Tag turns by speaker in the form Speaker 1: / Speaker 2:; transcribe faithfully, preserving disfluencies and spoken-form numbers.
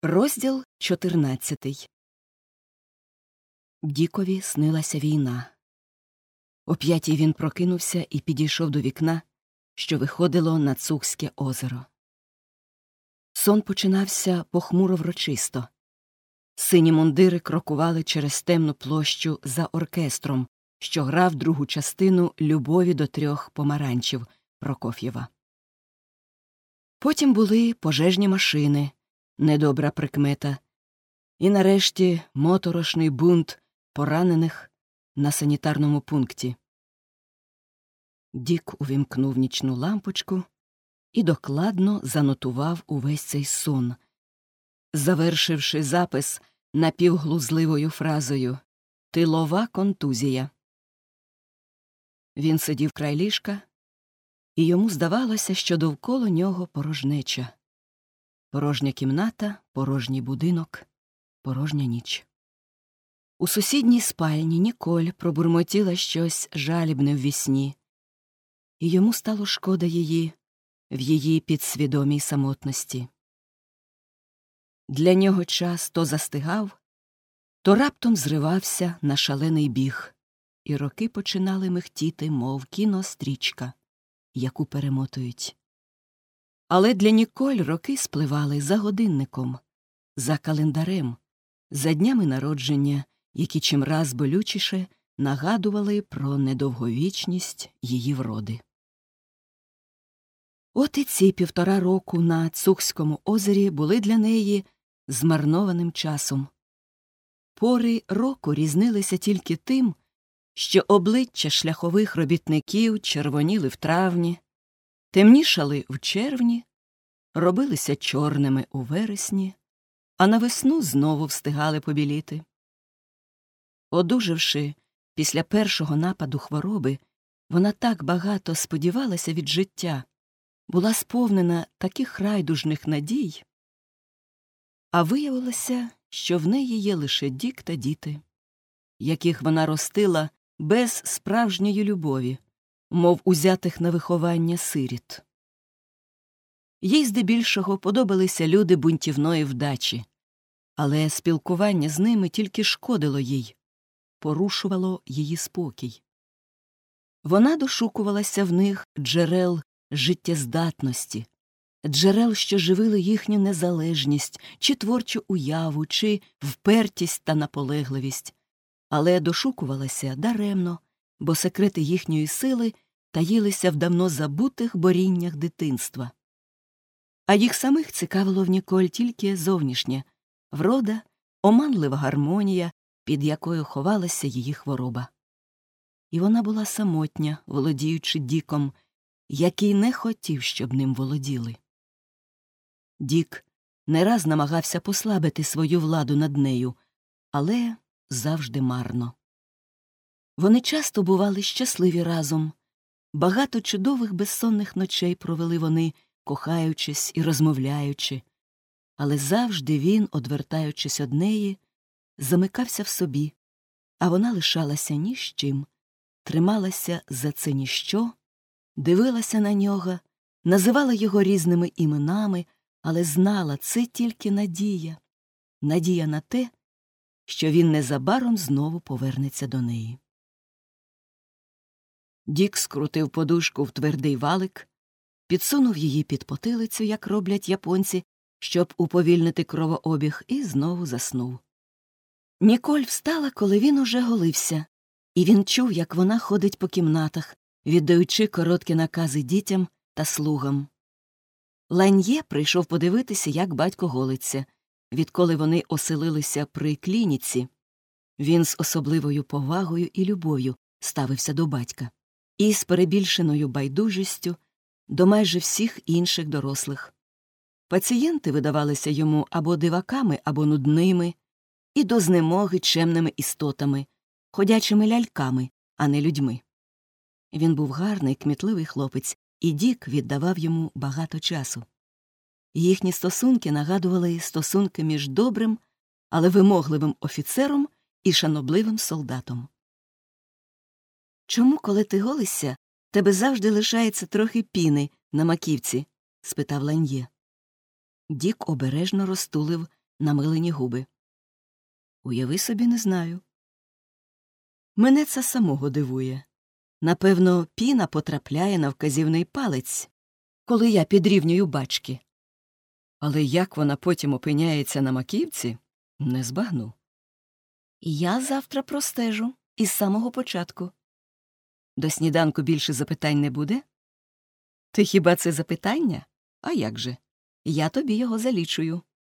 Speaker 1: Розділ чотирнадцятий. Дікові снилася війна. О п'ятій він прокинувся і підійшов до вікна, що виходило на Цухське озеро. Сон починався похмуро врочисто. Сині мундири крокували через темну площу за оркестром, що грав другу частину «Любові до трьох помаранчів» Прокоф'єва. Потім були пожежні машини, недобра прикмета, і нарешті моторошний бунт поранених на санітарному пункті. Дік увімкнув нічну лампочку і докладно занотував увесь цей сон, завершивши запис напівглузливою фразою «Тилова контузія». Він сидів край ліжка, і йому здавалося, що довкола нього порожнеча. Порожня кімната, порожній будинок, порожня ніч. У сусідній спальні Ніколь пробурмотіла щось жалібне ввісні, і йому стало шкода її в її підсвідомій самотності. Для нього час то застигав, то раптом зривався на шалений біг, і роки починали михтіти, мов кінострічка, яку перемотують. Але для Ніколь роки спливали за годинником, за календарем, за днями народження, які чимраз болючіше нагадували про недовговічність її вроди. От і ці півтора року на Цухському озері були для неї змарнованим часом. Пори року різнилися тільки тим, що обличчя шляхових робітників червоніли в травні, темнішали в червні, робилися чорними у вересні, а на весну знову встигали побіліти. Одужавши після першого нападу хвороби, вона так багато сподівалася від життя, була сповнена таких райдужних надій, а виявилося, що в неї є лише Дік та діти, яких вона ростила без справжньої любові, мов узятих на виховання сиріт. Їй здебільшого подобалися люди бунтівної вдачі, але спілкування з ними тільки шкодило їй, порушувало її спокій. Вона дошукувалася в них джерел життєздатності, джерел, що живили їхню незалежність, чи творчу уяву, чи впертість та наполегливість, але дошукувалася даремно, бо секрети їхньої сили таїлися в давно забутих боріннях дитинства. А їх самих цікавило в Ніколь тільки зовнішнє – врода, оманлива гармонія, під якою ховалася її хвороба. І вона була самотня, володіючи Діком, який не хотів, щоб ним володіли. Дік не раз намагався послабити свою владу над нею, але завжди марно. Вони часто бували щасливі разом. Багато чудових безсонних ночей провели вони, кохаючись і розмовляючи, але завжди він, одвертаючись од неї, замикався в собі, а вона лишалася ні з чим, трималася за це ніщо, дивилася на нього, називала його різними іменами, але знала, це тільки надія, надія на те, що він незабаром знову повернеться до неї. Дік скрутив подушку в твердий валик, підсунув її під потилицю, як роблять японці, щоб уповільнити кровообіг, і знову заснув. Ніколь встала, коли він уже голився, і він чув, як вона ходить по кімнатах, віддаючи короткі накази дітям та слугам. Ланьє прийшов подивитися, як батько голиться. Відколи вони оселилися при клініці, він з особливою повагою і любов'ю ставився до батька і з перебільшеною байдужістю до майже всіх інших дорослих. Пацієнти видавалися йому або диваками, або нудними, і до знемоги чемними істотами, ходячими ляльками, а не людьми. Він був гарний, кмітливий хлопець, і Дік віддавав йому багато часу. Їхні стосунки нагадували стосунки між добрим, але вимогливим офіцером і шанобливим солдатом. «Чому, коли ти голишся, тебе завжди лишається трохи піни на маківці?» – спитав Ланьє. Дік обережно розтулив намилені губи. Уяви собі, не знаю. Мене це самого дивує. Напевно, піна потрапляє на вказівний палець, коли я підрівнюю бачки. Але як вона потім опиняється на маківці, не збагну. Я завтра простежу із самого початку. До сніданку більше запитань не буде? Ти хіба це запитання? А як же? Я тобі його залічую.